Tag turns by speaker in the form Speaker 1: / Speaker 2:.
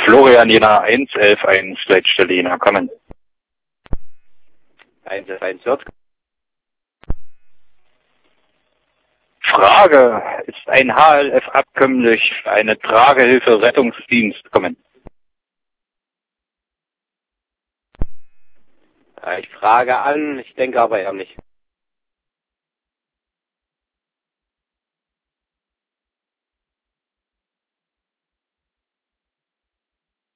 Speaker 1: Florian Jena 111, Leitstelle Jena, kommen.
Speaker 2: 111 wird.
Speaker 1: Frage, ist ein HLF abkömmlich für eine Tragehilfe Rettungsdienst, kommen?
Speaker 2: Ich frage an, ich denke aber eher nicht.